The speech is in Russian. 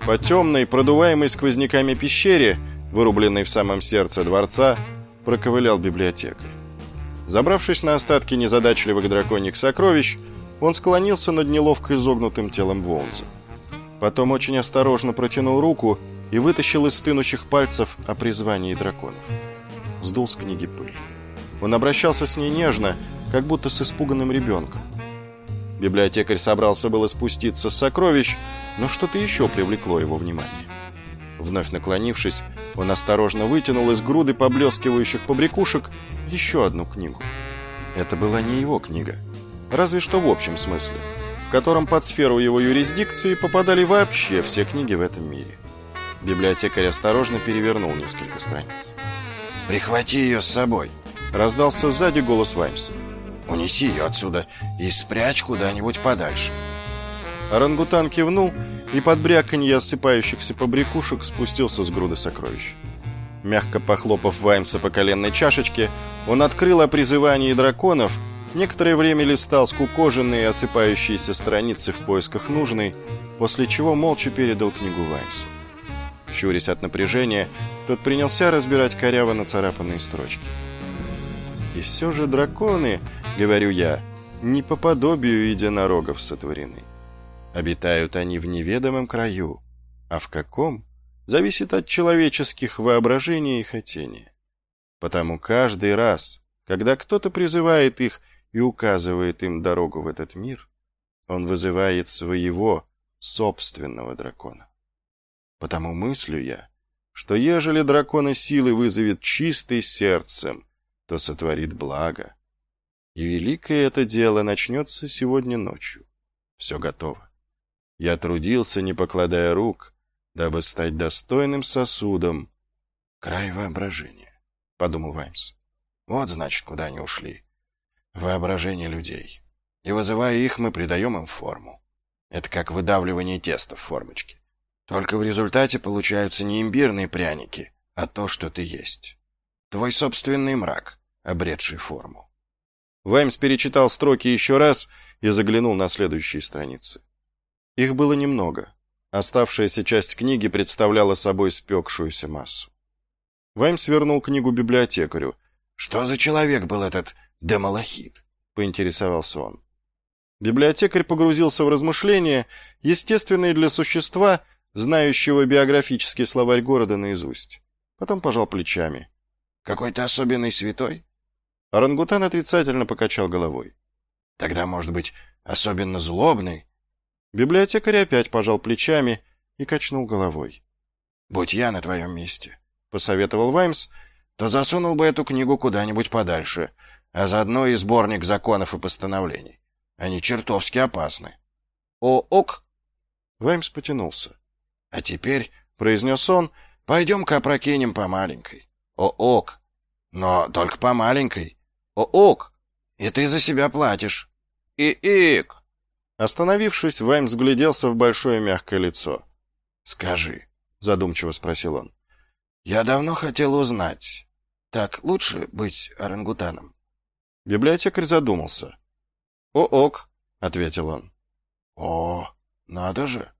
По темной, продуваемой сквозняками пещере, вырубленной в самом сердце дворца, проковылял библиотекарь. Забравшись на остатки незадачливых драконьих сокровищ, он склонился над неловко изогнутым телом Волнза. Потом очень осторожно протянул руку и вытащил из стынущих пальцев о призвании драконов. Сдул с книги пыль. Он обращался с ней нежно, как будто с испуганным ребенком. Библиотекарь собрался было спуститься с сокровищ, но что-то еще привлекло его внимание. Вновь наклонившись, он осторожно вытянул из груды поблескивающих побрякушек еще одну книгу. Это была не его книга, разве что в общем смысле, в котором под сферу его юрисдикции попадали вообще все книги в этом мире. Библиотекарь осторожно перевернул несколько страниц. «Прихвати ее с собой», — раздался сзади голос Ваймса. «Унеси ее отсюда и спрячь куда-нибудь подальше». Орангутан кивнул и под бряканье осыпающихся побрякушек спустился с груды сокровищ. Мягко похлопав Ваймса по коленной чашечке, он открыл о призывании драконов, некоторое время листал скукоженные осыпающиеся страницы в поисках нужной, после чего молча передал книгу Ваймсу. Щурясь от напряжения, тот принялся разбирать коряво нацарапанные строчки. «И все же драконы, — говорю я, — не по подобию единорогов сотворены. Обитают они в неведомом краю, а в каком — зависит от человеческих воображений и хотения. Потому каждый раз, когда кто-то призывает их и указывает им дорогу в этот мир, он вызывает своего собственного дракона. Потому мыслю я, что ежели дракона силы вызовет чистый сердцем, то сотворит благо. И великое это дело начнется сегодня ночью. Все готово. Я трудился, не покладая рук, дабы стать достойным сосудом. Край воображения, — подумал Ваймс. Вот, значит, куда они ушли. Воображение людей. И вызывая их, мы придаем им форму. Это как выдавливание теста в формочке. Только в результате получаются не имбирные пряники, а то, что ты есть. Твой собственный мрак, обретший форму. Ваймс перечитал строки еще раз и заглянул на следующие страницы. Их было немного. Оставшаяся часть книги представляла собой спекшуюся массу. Ваймс вернул книгу библиотекарю. «Что за человек был этот Демалахит?» — поинтересовался он. Библиотекарь погрузился в размышления, естественные для существа, знающего биографический словарь города наизусть. Потом пожал плечами. «Какой-то особенный святой?» Орангутан отрицательно покачал головой. «Тогда, может быть, особенно злобный?» Библиотекарь опять пожал плечами и качнул головой. «Будь я на твоем месте», — посоветовал Ваймс, «то засунул бы эту книгу куда-нибудь подальше, а заодно и сборник законов и постановлений. Они чертовски опасны». «О-ок!» Ваймс потянулся. «А теперь», — произнес он, — «пойдем-ка опрокинем по маленькой». «О-ок! Но только по маленькой». «О-ок! И ты за себя платишь». «И-ик!» Остановившись, Ваймс вгляделся в большое мягкое лицо. «Скажи», — задумчиво спросил он, — «я давно хотел узнать, так лучше быть орангутаном?» Библиотекарь задумался. «О-ок», — ответил он. «О, надо же»,